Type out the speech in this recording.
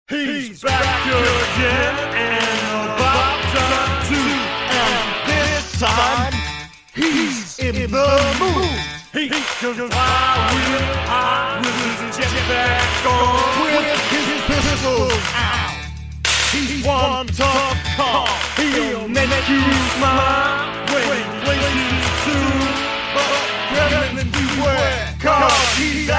He's back again and about to, and this time he's in the mood. He goes I will get back on with his pistols out. He's one tough call. He'll make you smile when he plays you too. But gremlin beware, 'cause he's